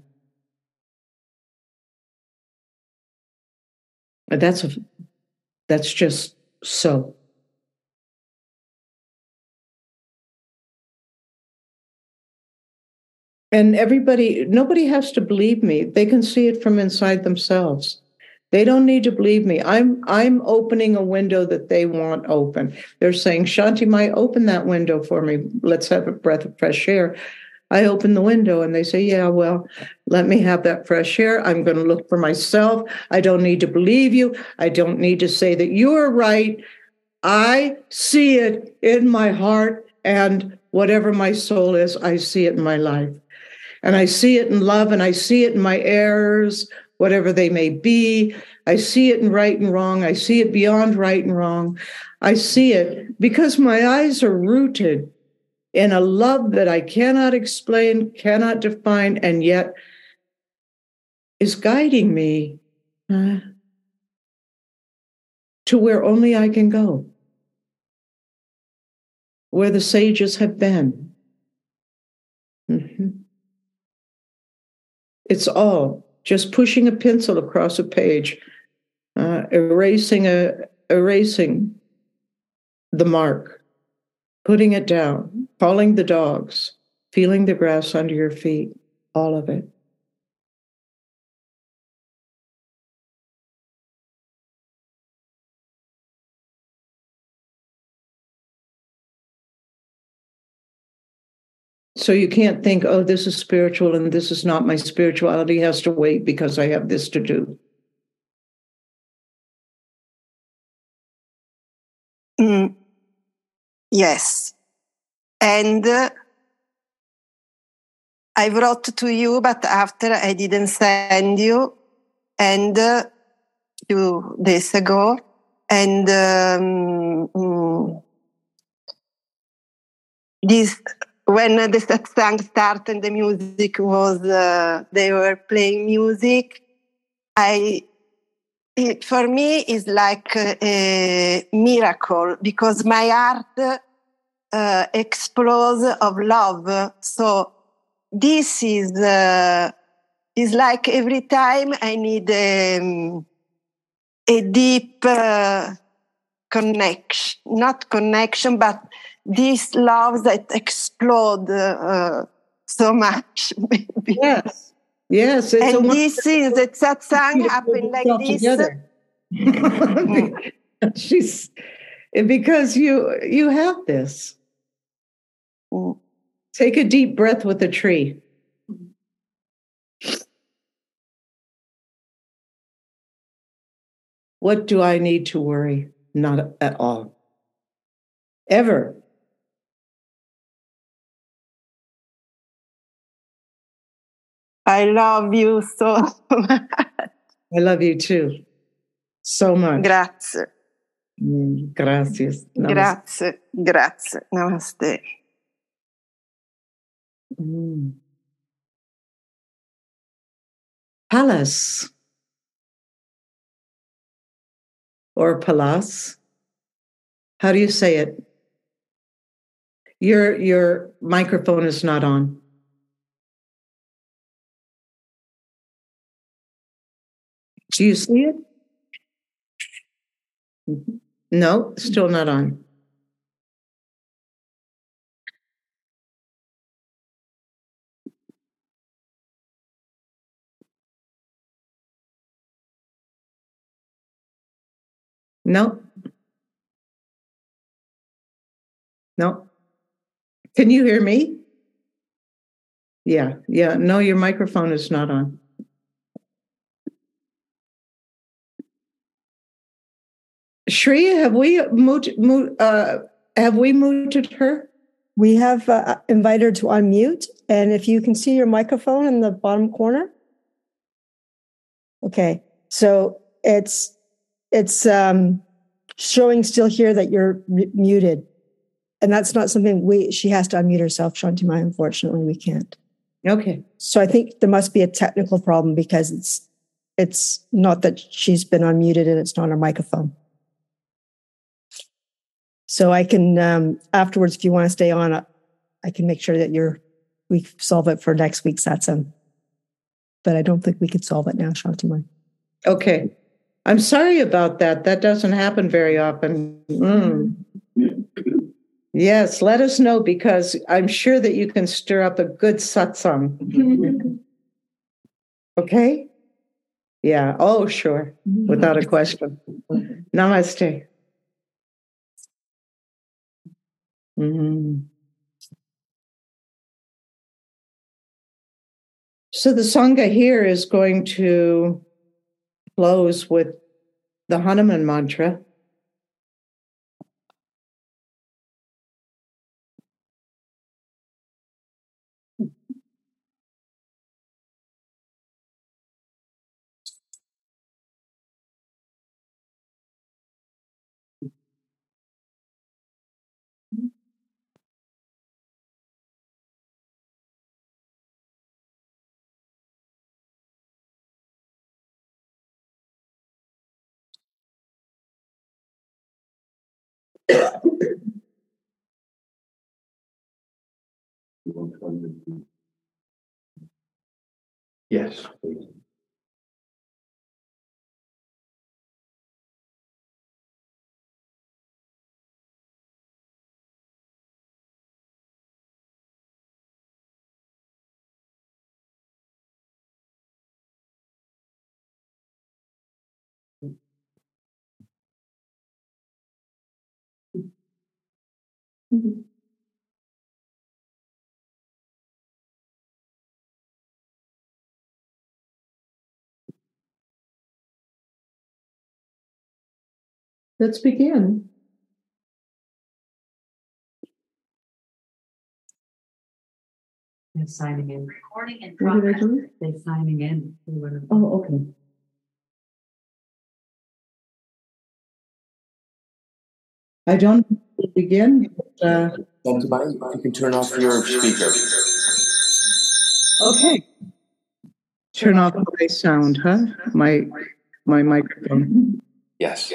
That's just so. And nobody has to believe me. They can see it from inside themselves. They don't need to believe me. I'm opening a window that they want open. They're saying, Shanti Mai, open that window for me. Let's have a breath of fresh air. I open the window and they say, yeah, well, let me have that fresh air. I'm going to look for myself. I don't need to believe you. I don't need to say that you're right. I see it in my heart, and whatever my soul is, I see it in my life. And I see it in love, and I see it in my errors, whatever they may be. I see it in right and wrong. I see it beyond right and wrong. I see it because my eyes are rooted in a love that I cannot explain, cannot define, and yet is guiding me to where only I can go, where the sages have been. Mm-hmm. It's all just pushing a pencil across a page, erasing the mark, putting it down, calling the dogs, feeling the grass under your feet, all of it. So you can't think, oh, this is spiritual and this is not. My spirituality has to wait because I have this to do. Yes. And I wrote to you, but after I didn't send you, and 2 days ago. And this, when the satsang started and the music was, they were playing music, for me is like a miracle, because my heart explodes of love. So this is like every time I need a deep connection, not connection, but this love that explodes so much. Maybe. Yes. Yes. And this is that satsang happened like this. She's because you have this. Take a deep breath with a tree. What do I need to worry? Not at all. Ever. I love you so much. I love you too. So much. Grazie. Gracias. Namaste. Grazie. Namaste. Palace. Or palace. How do you say it? Your microphone is not on. Do you see it? No, still not on. No. No. Can you hear me? Yeah. No, your microphone is not on. Shreya, have we muted her? We have invited her to unmute, and if you can see your microphone in the bottom corner. Okay, so it's showing still here that you're muted, and that's not something she has to unmute herself, Shanti Mai. Unfortunately, we can't. Okay. So I think there must be a technical problem, because it's not that she's been unmuted and it's not her microphone. So I can, afterwards, if you want to stay on, I can make sure that we solve it for next week's satsang. But I don't think we could solve it now, Shanti Mai. Okay. I'm sorry about that. That doesn't happen very often. Yes, let us know, because I'm sure that you can stir up a good satsang. Okay? Yeah. Oh, sure. Without a question. Namaste. Mm. So the Sangha here is going to close with the Hanuman mantra. Yes, please. Let's begin. They're signing in. Recording in What did I progress. do? They're signing in. Oh, okay. I don't begin. But, You can turn off your speaker. okay. Turn off my sound, huh? My microphone. Yes.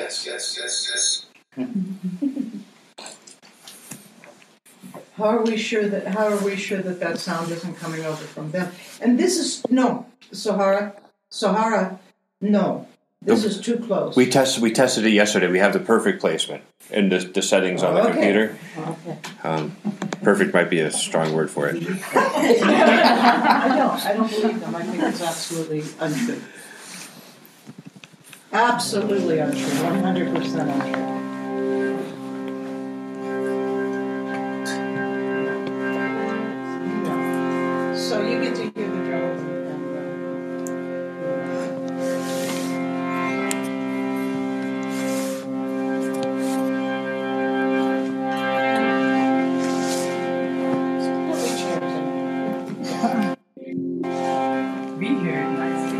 How are we sure that that sound isn't coming over from them? And this is no, Sahara, no. This is too close. We tested it yesterday. We have the perfect placement in the settings on the computer. Okay. Perfect might be a strong word for it. I don't believe them. I think it's absolutely untrue. Absolutely untrue. 100% untrue. So you get to hear the drums We hear it nicely.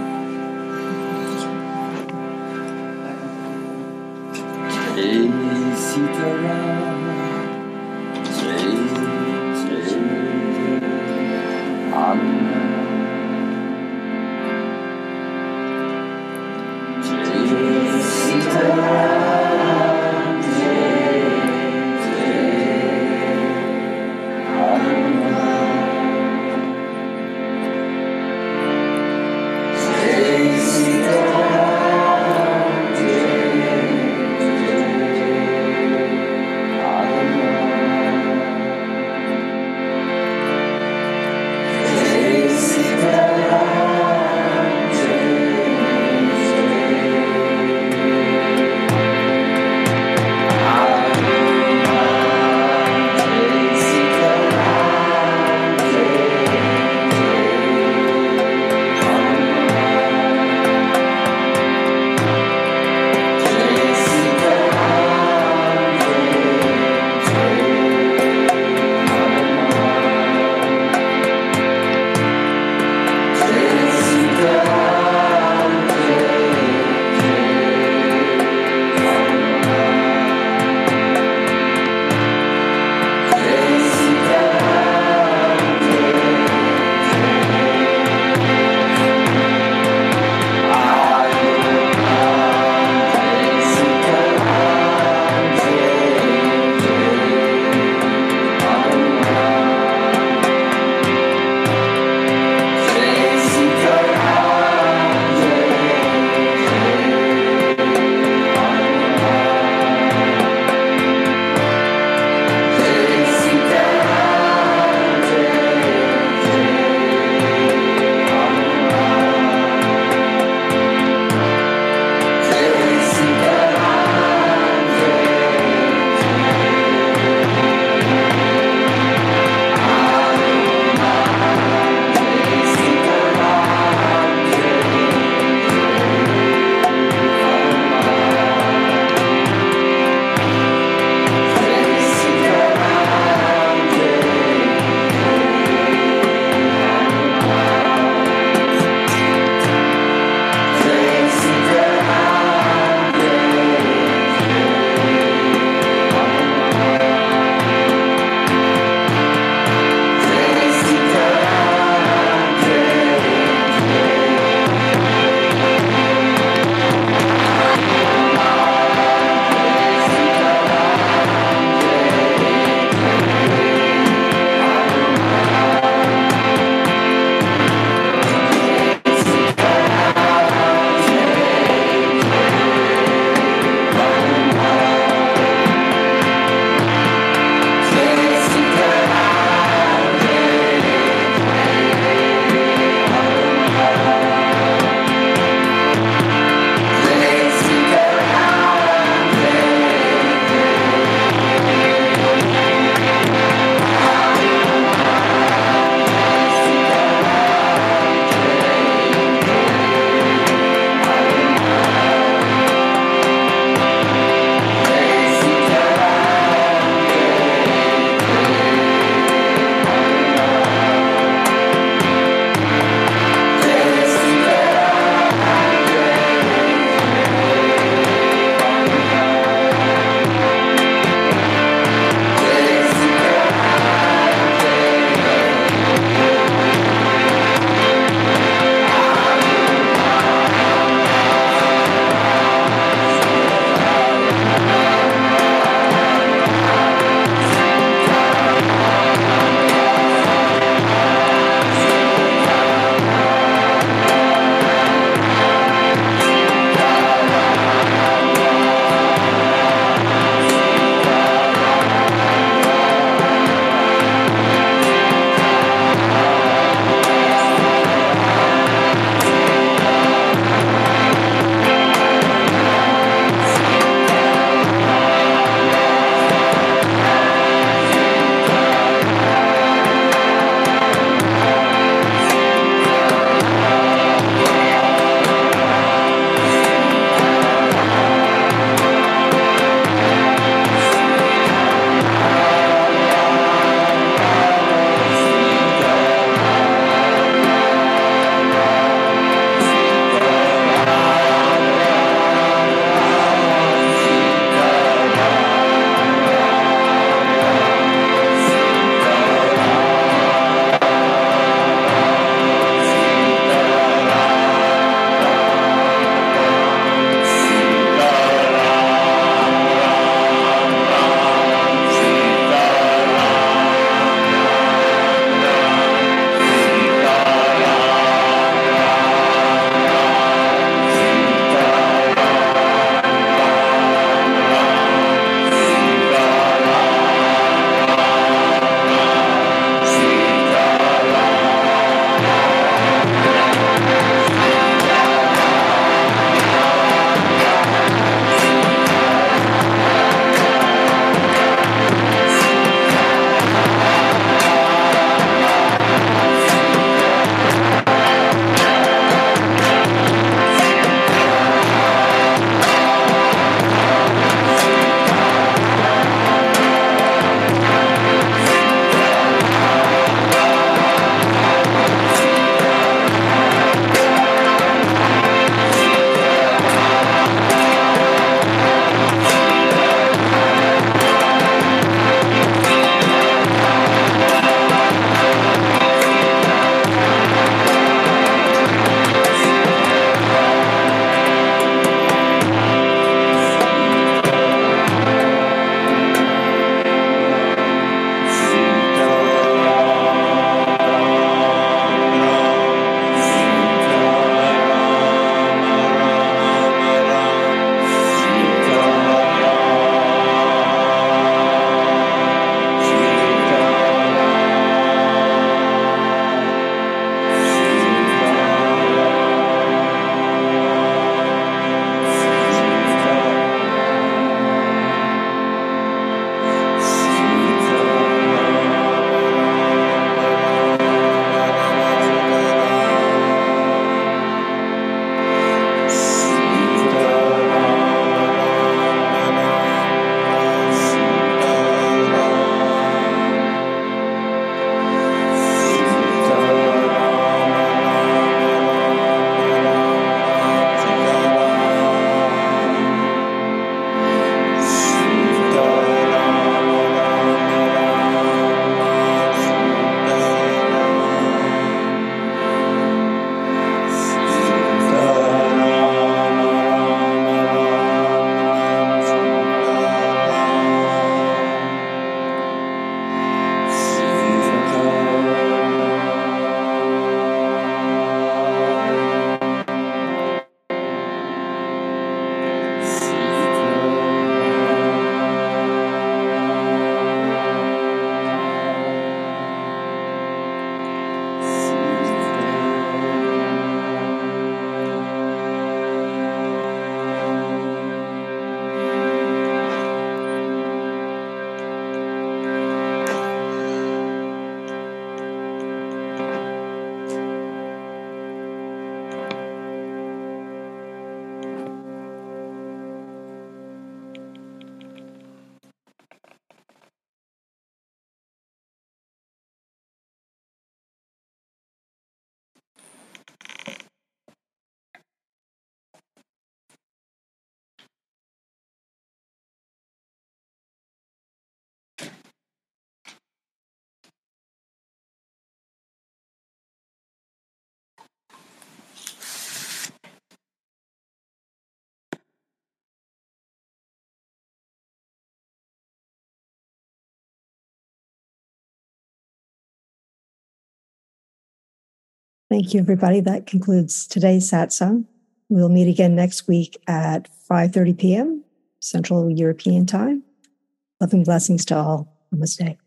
Thank you, everybody. That concludes today's satsang. We'll meet again next week at 5:30 p.m. Central European Time. Love and blessings to all. Namaste.